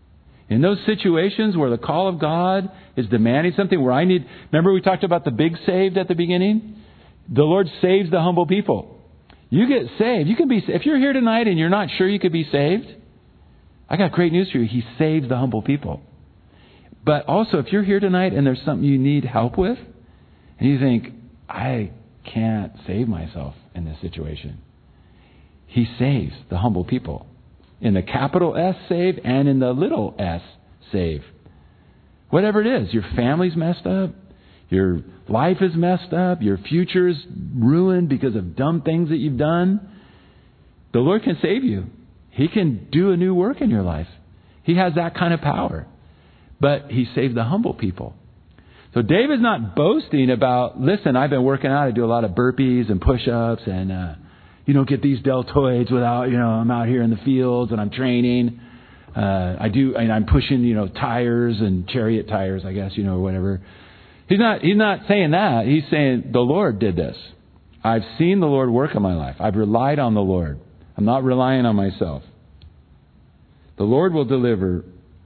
In those situations where the call of God is demanding something, where I need... Remember we talked about the big saved at the beginning? The Lord saves the humble people. You get saved. You can be... If you're here tonight and you're not sure you could be saved, I got great news for you. He saves the humble people. But also, if you're here tonight and there's something you need help with, and you think, I can't save myself in this situation, He saves the humble people. In the capital S save and in the little s save. Whatever it is, your family's messed up, your life is messed up, your future's ruined because of dumb things that you've done, the Lord can save you. He can do a new work in your life. He has that kind of power. But He saved the humble people. So David's not boasting about, listen, I've been working out, I do a lot of burpees and push-ups and you don't get these deltoids without, I'm out here in the fields and I'm training. I'm pushing, tires and chariot tires, I guess, whatever. He's not saying that. He's saying the Lord did this. I've seen the Lord work in my life. I've relied on the Lord. I'm not relying on myself. The Lord will deliver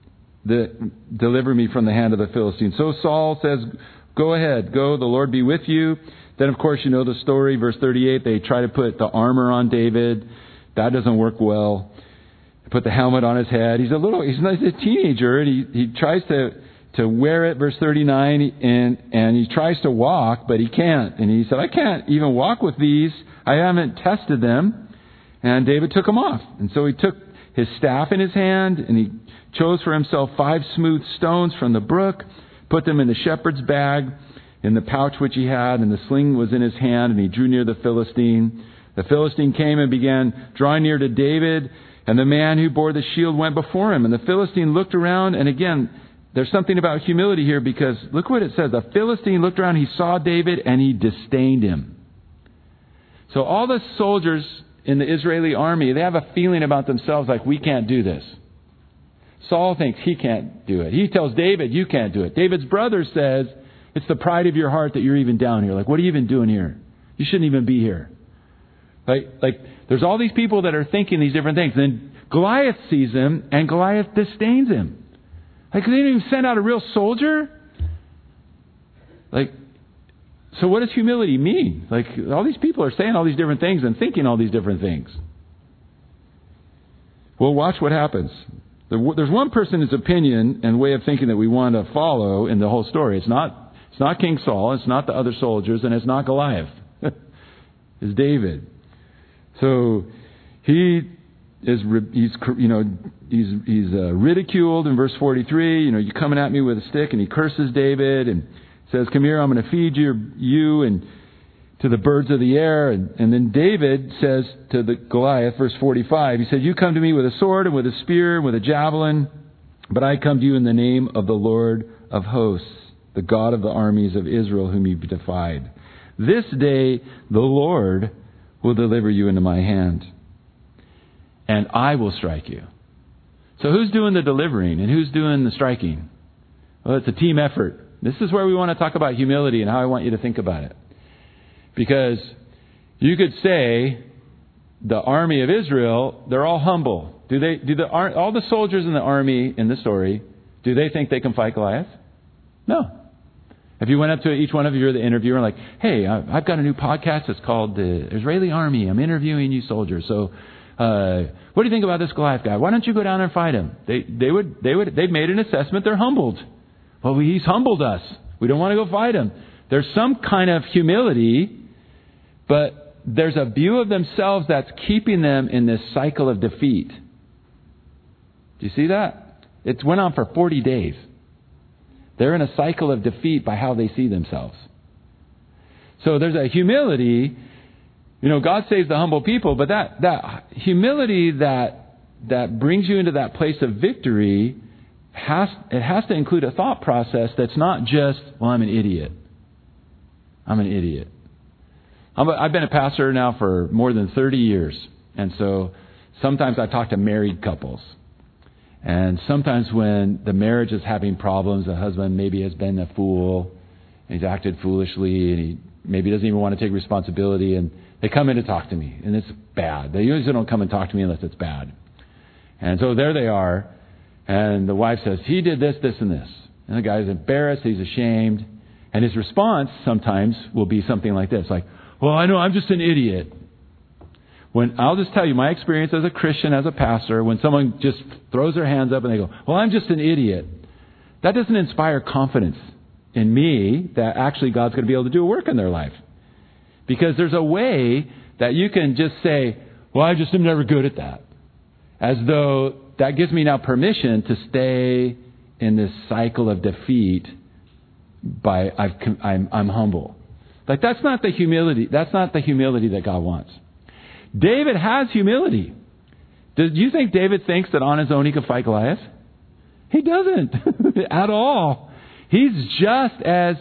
me from the hand of the Philistines. So Saul says, go ahead, go, the Lord be with you. Then, of course, you know the story, verse 38, they try to put the armor on David. That doesn't work well. They put the helmet on his head. He's a teenager, and he tries to wear it, verse 39, and he tries to walk, but he can't. And he said, I can't even walk with these. I haven't tested them. And David took them off. And so he took his staff in his hand, and he chose for himself 5 smooth stones from the brook, put them in the shepherd's bag, in the pouch which he had, and the sling was in his hand, and he drew near the Philistine. The Philistine came and began drawing near to David, and the man who bore the shield went before him. And the Philistine looked around, and again, there's something about humility here, because look what it says. The Philistine looked around, he saw David, and he disdained him. So all the soldiers in the Israeli army, they have a feeling about themselves like, we can't do this. Saul thinks he can't do it. He tells David, you can't do it. David's brother says, it's the pride of your heart that you're even down here. Like, what are you even doing here? You shouldn't even be here. Like there's all these people that are thinking these different things. Then Goliath sees him, and Goliath disdains him. Like, they didn't even send out a real soldier? So what does humility mean? Like, all these people are saying all these different things and thinking all these different things. Well, watch what happens. There's one person's opinion and way of thinking that we want to follow in the whole story. It's not King Saul, it's not the other soldiers, and it's not Goliath. It's David. So he's ridiculed in verse 43. You're coming at me with a stick, and he curses David and says, come here, I'm going to feed you and to the birds of the air. And then David says to the Goliath, verse 45, he said, you come to me with a sword and with a spear and with a javelin, but I come to you in the name of the Lord of hosts, the God of the armies of Israel, whom you've defied. This day the Lord will deliver you into my hand, and I will strike you. So who's doing the delivering and who's doing the striking? Well, it's a team effort. This is where we want to talk about humility and how I want you to think about it. Because you could say the army of Israel, they're all humble. All the soldiers in the army in the story, do they think they can fight Goliath? No. If you went up to each one of you, you're the interviewer, and like, hey, I've got a new podcast. It's called The Israeli Army. I'm interviewing you soldiers. So what do you think about this Goliath guy? Why don't you go down and fight him? They've made an assessment. They're humbled. Well, he's humbled us. We don't want to go fight him. There's some kind of humility, but there's a view of themselves that's keeping them in this cycle of defeat. Do you see that? It went on for 40 days. They're in a cycle of defeat by how they see themselves. So there's a humility. God saves the humble people, but that humility that brings you into that place of victory has to include a thought process that's not just, well, I'm an idiot. I'm an idiot. I've been a pastor now for more than 30 years. And so sometimes I talk to married couples. And sometimes when the marriage is having problems, the husband maybe has been a fool, and he's acted foolishly, and he maybe doesn't even want to take responsibility, and they come in to talk to me, and it's bad. They usually don't come and talk to me unless it's bad. And so there they are, And the wife says, he did this, this, and this. And the guy's embarrassed. He's ashamed. And his response sometimes will be something like this, like, well, I know, I'm just an idiot. When I'll just tell you my experience as a Christian, as a pastor, when someone just throws their hands up and they go, well, I'm just an idiot. That doesn't inspire confidence in me that actually God's going to be able to do a work in their life. Because there's a way that you can just say, well, I just am never good at that. As though that gives me now permission to stay in this cycle of defeat by I'm humble. Like that's not the humility. That's not the humility that God wants. David has humility. Do you think David thinks that on his own he could fight Goliath? He doesn't at all. He's just as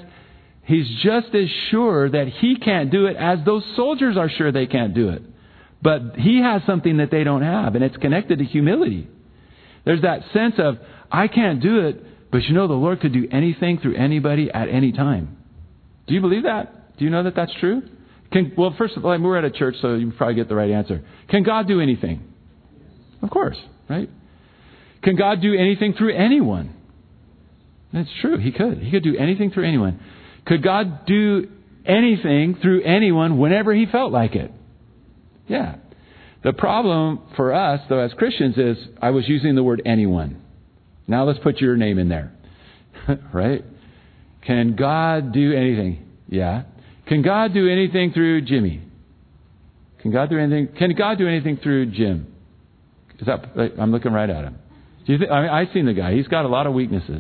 sure that he can't do it as those soldiers are sure they can't do it. But he has something that they don't have, and it's connected to humility. There's that sense of, I can't do it, but you know the Lord could do anything through anybody at any time. Do you believe that? Do you know that that's true? Well, first of all, we're at a church, so you probably get the right answer. Can God do anything? Of course, right? Can God do anything through anyone? That's true. He could. He could do anything through anyone. Could God do anything through anyone whenever He felt like it? Yeah. The problem for us, though, as Christians is I was using the word anyone. Now let's put your name in there. Right? Can God do anything? Yeah. Can God do anything through Jimmy? Can God do anything? Can God do anything through Jim? Is that? I'm looking right at him. Do you think? I mean, I've seen the guy. He's got a lot of weaknesses.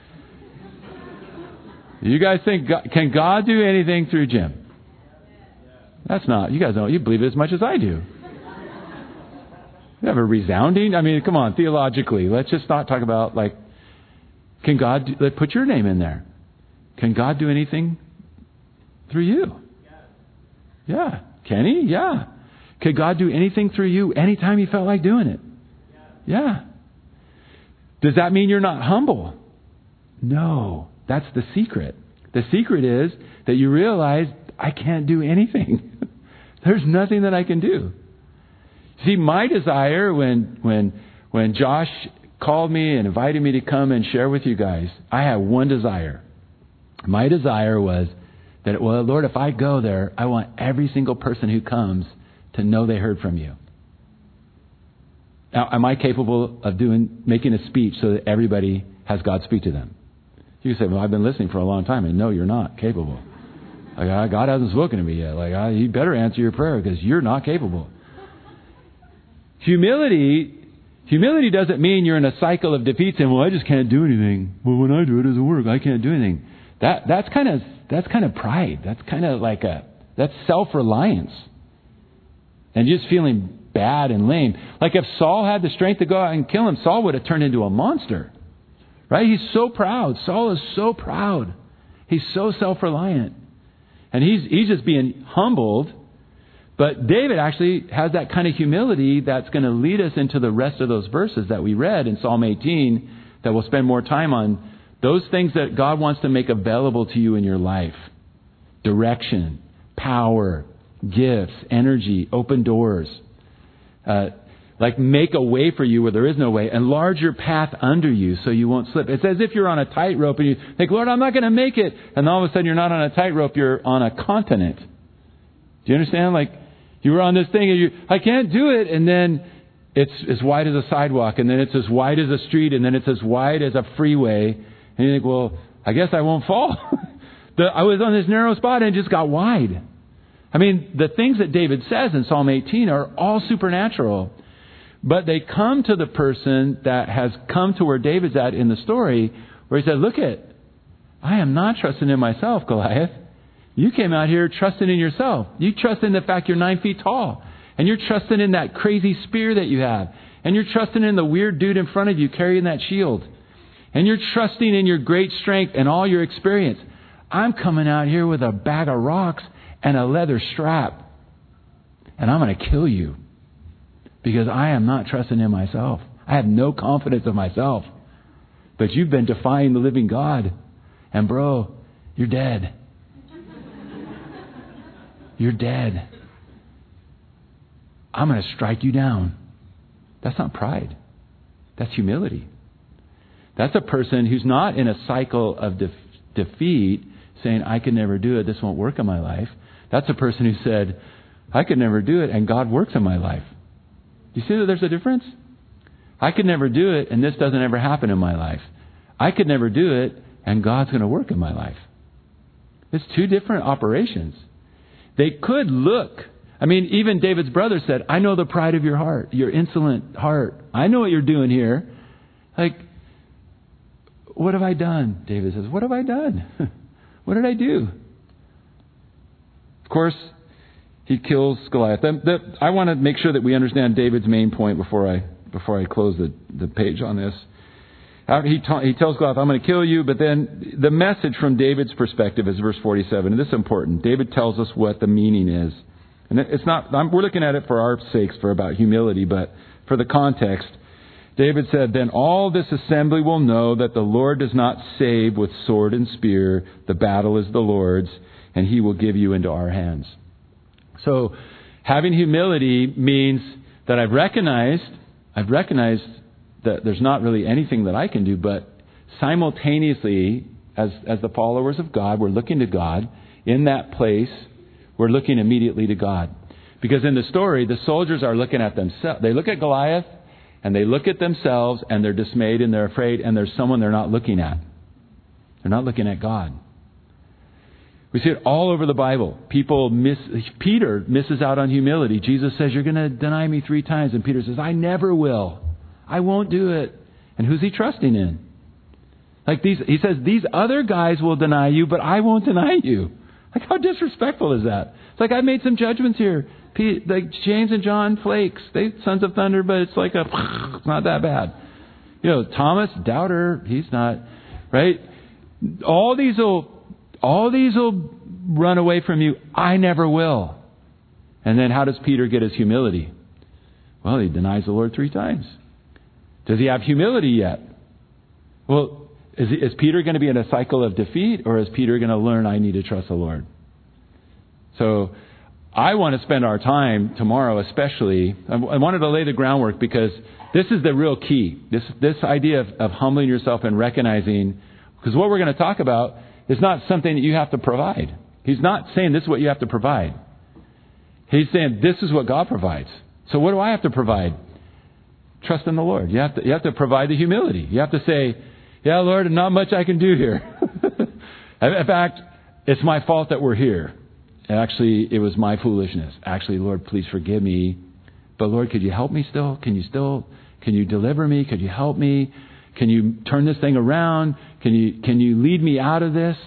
You guys think? Can God do anything through Jim? That's not. You guys don't. You believe it as much as I do. You have a resounding. I mean, come on. Theologically, let's just not talk about like. Can God? Let's put your name in there. Can God do anything through you? Yeah. Can He? Yeah. Could God do anything through you anytime He felt like doing it? Yeah. Does that mean you're not humble? No. That's the secret. The secret is that you realize I can't do anything. There's nothing that I can do. See, my desire when Josh called me and invited me to come and share with you guys, I had one desire. My desire was that, well, Lord, if I go there, I want every single person who comes to know they heard from you. Now, am I capable of making a speech so that everybody has God speak to them? You say, well, I've been listening for a long time. And no, you're not capable. Like, God hasn't spoken to me yet. Like, you better answer your prayer because you're not capable. Humility doesn't mean you're in a cycle of defeats and, well, I just can't do anything. Well, when I do it, it doesn't work. I can't do anything. That's kind of pride. That's kind of like that's self-reliance. And just feeling bad and lame. Like if Saul had the strength to go out and kill him, Saul would have turned into a monster. Right? He's so proud. Saul is so proud. He's so self-reliant. And he's just being humbled. But David actually has that kind of humility that's going to lead us into the rest of those verses that we read in Psalm 18 that we'll spend more time on. Those things that God wants to make available to you in your life. Direction, power, gifts, energy, open doors. Like make a way for you where there is no way. Enlarge your path under you so you won't slip. It's as if you're on a tightrope and you think, Lord, I'm not going to make it. And all of a sudden you're not on a tightrope, you're on a continent. Do you understand? Like you were on this thing and I can't do it. And then it's as wide as a sidewalk. And then it's as wide as a street. And then it's as wide as a freeway. And you think, well, I guess I won't fall. I was on this narrow spot and it just got wide. I mean, the things that David says in Psalm 18 are all supernatural. But they come to the person that has come to where David's at in the story, where he said, look I am not trusting in myself, Goliath. You came out here trusting in yourself. You trust in the fact you're 9 feet tall. And you're trusting in that crazy spear that you have. And you're trusting in the weird dude in front of you carrying that shield. And you're trusting in your great strength and all your experience. I'm coming out here with a bag of rocks and a leather strap. And I'm going to kill you. Because I am not trusting in myself. I have no confidence in myself. But you've been defying the living God. And bro, you're dead. You're dead. I'm going to strike you down. That's not pride. That's humility. That's a person who's not in a cycle of defeat, saying, I could never do it, this won't work in my life. That's a person who said, I could never do it, and God works in my life. Do you see that there's a difference? I could never do it, and this doesn't ever happen in my life. I could never do it, and God's going to work in my life. It's two different operations. They could look. I mean, even David's brother said, I know the pride of your heart, your insolent heart. I know what you're doing here. Like, what have I done? David says, what have I done? What did I do? Of course, he kills Goliath. I want to make sure that we understand David's main point before I close the page on this. He tells Goliath, I'm going to kill you. But then the message from David's perspective is verse 47. And this is important. David tells us what the meaning is. And it's not, we're looking at it for our sakes, for about humility, but for the context. David said, then all this assembly will know that the Lord does not save with sword and spear. The battle is the Lord's, and he will give you into our hands. So having humility means that I've recognized that there's not really anything that I can do, but simultaneously, as the followers of God, we're looking to God. In that place, we're looking immediately to God. Because in the story, the soldiers are looking at themselves. They look at Goliath, and they look at themselves, and they're dismayed, and they're afraid, and there's someone they're not looking at. They're not looking at God. We see it all over the Bible. Peter misses out on humility. Jesus says, you're going to deny me 3 times. And Peter says, I never will. I won't do it. And who's he trusting in? He says, these other guys will deny you, but I won't deny you. Like, how disrespectful is that? It's like, I've made some judgments here. Like James and John flakes. They sons of thunder, but it's like it's not that bad. Thomas, doubter, he's not, right? All these will run away from you. I never will. And then how does Peter get his humility? Well, he denies the Lord 3 times. Does he have humility yet? Well, is Peter going to be in a cycle of defeat, or is Peter going to learn I need to trust the Lord? So I want to spend our time tomorrow especially. I wanted to lay the groundwork because this is the real key. This idea of humbling yourself and recognizing, because what we're going to talk about is not something that you have to provide. He's not saying this is what you have to provide. He's saying this is what God provides. So what do I have to provide? Trust in the Lord. You have to provide the humility. You have to say, yeah, Lord, not much I can do here. In fact, it's my fault that we're here. Actually, it was my foolishness. Actually, Lord, please forgive me. But Lord, could you help me still? Can you deliver me? Could you help me? Can you turn this thing around? Can you lead me out of this?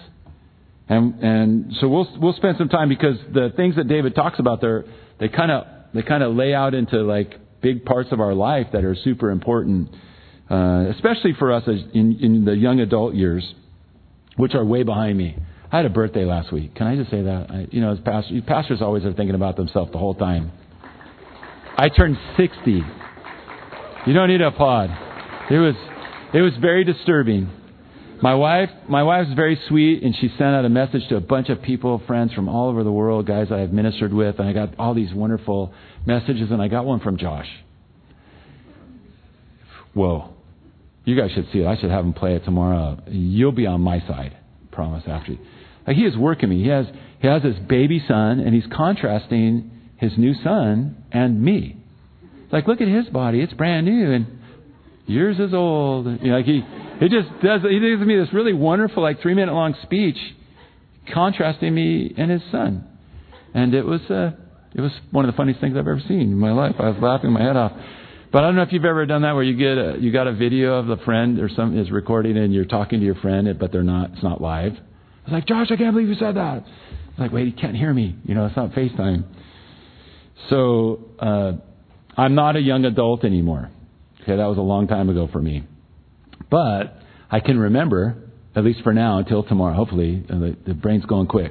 And so we'll spend some time, because the things that David talks about there, they kind of lay out into like big parts of our life that are super important, especially for us in the young adult years, which are way behind me. I had a birthday last week. Can I just say that? As pastors always are thinking about themselves the whole time. I turned 60. You don't need to applaud. It was very disturbing. My wife's very sweet, and she sent out a message to a bunch of people, friends from all over the world, guys I have ministered with, and I got all these wonderful messages, and I got one from Josh. Whoa. You guys should see it. I should have him play it tomorrow. You'll be on my side. Promise after. Like, he is working me. He has his baby son, and he's contrasting his new son and me. Like, look at his body. It's brand new, and yours is old. He gives me this really wonderful, 3-minute long speech contrasting me and his son. And it was one of the funniest things I've ever seen in my life. I was laughing my head off. But I don't know if you've ever done that, where you got a video of the friend or something is recording, and you're talking to your friend, but it's not live. I was like, Josh, I can't believe you said that. I was like, wait, he can't hear me. It's not FaceTime. So I'm not a young adult anymore. Okay, that was a long time ago for me. But I can remember, at least for now, until tomorrow, hopefully, the brain's going quick.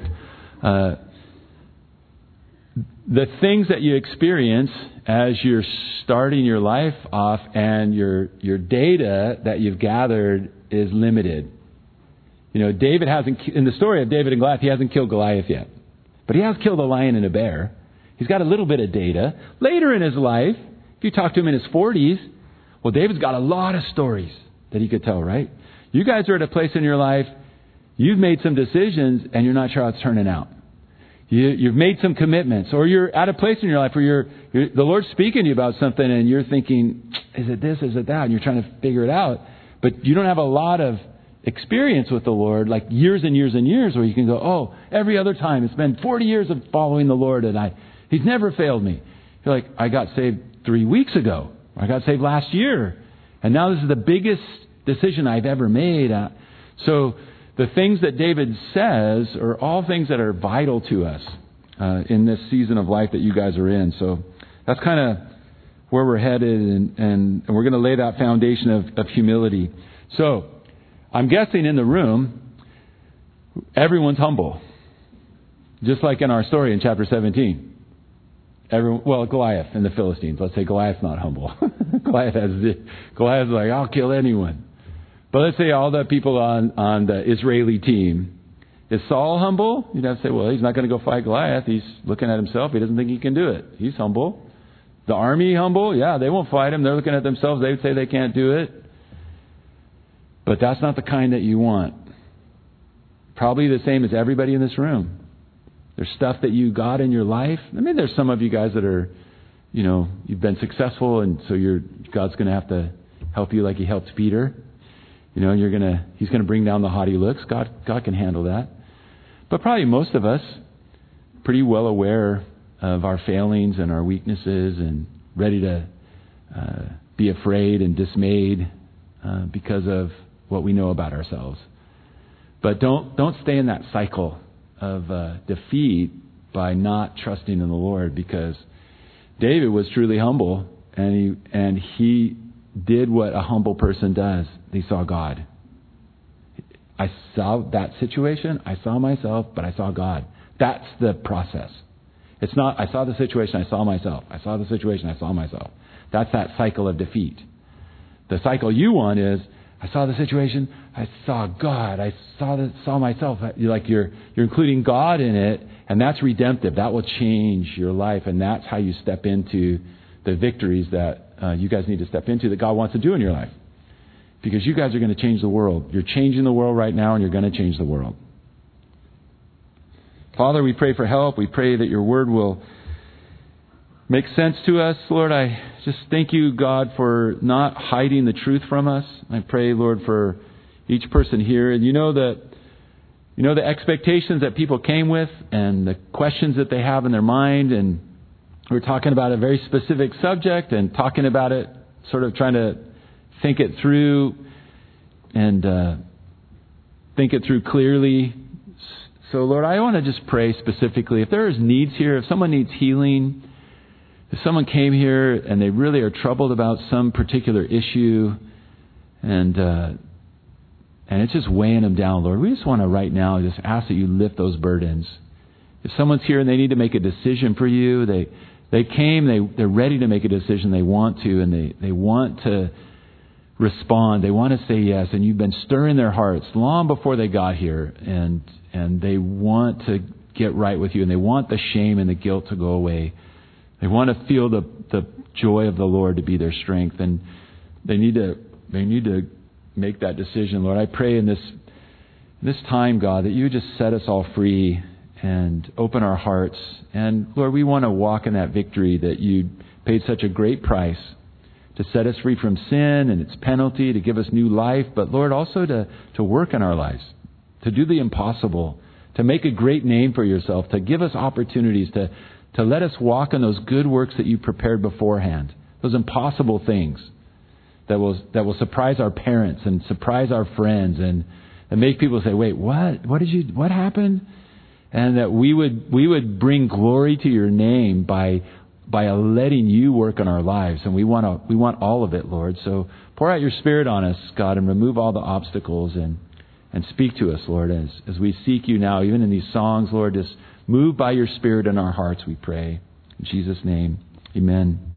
The things that you experience as you're starting your life off, and your data that you've gathered is limited. David hasn't, in the story of David and Goliath, he hasn't killed Goliath yet. But he has killed a lion and a bear. He's got a little bit of data. Later in his life, if you talk to him in his 40s, well, David's got a lot of stories. that he could tell, right? You guys are at a place in your life, you've made some decisions and you're not sure how it's turning out. You've made some commitments, or you're at a place in your life where the Lord's speaking to you about something and you're thinking, is it this, is it that? And you're trying to figure it out. But you don't have a lot of experience with the Lord, like years and years and years, where you can go, oh, every other time it's been 40 years of following the Lord and He's never failed me. You're like, I got saved 3 weeks ago. I got saved last year. And now this is the biggest decision I've ever made. So the things that David says are all things that are vital to us in this season of life that you guys are in. So that's kind of where we're headed, and we're going to lay that foundation of humility. So I'm guessing in the room, everyone's humble. Just like in our story in chapter 17. Goliath and the Philistines. Let's say Goliath's not humble. Goliath's like, I'll kill anyone. But let's say all the people on the Israeli team. Is Saul humble? You'd have to say, well, he's not going to go fight Goliath. He's looking at himself. He doesn't think he can do it. He's humble. The army humble? Yeah, they won't fight him. They're looking at themselves. They would say they can't do it. But that's not the kind that you want. Probably the same as everybody in this room. There's stuff that you got in your life. I mean, there's some of you guys that are, you've been successful, and so God's going to have to help you like He helped Peter. He's going to bring down the haughty looks. God can handle that. But probably most of us pretty well aware of our failings and our weaknesses, and ready to be afraid and dismayed because of what we know about ourselves. But don't stay in that cycle of defeat by not trusting in the Lord, because David was truly humble, and he did what a humble person does. He saw God. I saw that situation, I saw myself, but I saw God. That's the process. It's not, I saw the situation, I saw myself. I saw the situation, I saw myself. That's that cycle of defeat. The cycle you want is, I saw the situation, I saw God, I saw myself. You're including God in it, and that's redemptive. That will change your life, and that's how you step into the victories that you guys need to step into, that God wants to do in your life. Because you guys are going to change the world. You're changing the world right now, and you're going to change the world. Father, we pray for help. We pray that your word will make sense to us. Lord, I just thank you, God, for not hiding the truth from us. I pray, Lord, for each person here. And you know the expectations that people came with, and the questions that they have in their mind. And we're talking about a very specific subject, and talking about it, sort of trying to think it through and think it through clearly. So, Lord, I want to just pray specifically. If there is needs here, if someone needs healing, if someone came here and they really are troubled about some particular issue, and it's just weighing them down, Lord, we just want to right now just ask that you lift those burdens. If someone's here and they need to make a decision for you, they came, they're ready to make a decision, they want to, and they want to respond, they want to say yes, and you've been stirring their hearts long before they got here, and they want to get right with you, and they want the shame and the guilt to go away. They want to feel the joy of the Lord to be their strength, and they need to make that decision. Lord, I pray in this time, God, that you would just set us all free and open our hearts. And Lord, we want to walk in that victory that you paid such a great price to set us free from sin and its penalty, to give us new life, but Lord, also to work in our lives, to do the impossible, to make a great name for yourself, to give us opportunities to let us walk in those good works that you prepared beforehand, those impossible things that will surprise our parents and surprise our friends and make people say, wait, what happened? And that we would bring glory to your name by letting you work in our lives. And we want all of it, Lord. So pour out your Spirit on us, God, and remove all the obstacles and speak to us, Lord, as we seek you now, even in these songs, Lord. Just move by your Spirit in our hearts, we pray. In Jesus' name, amen.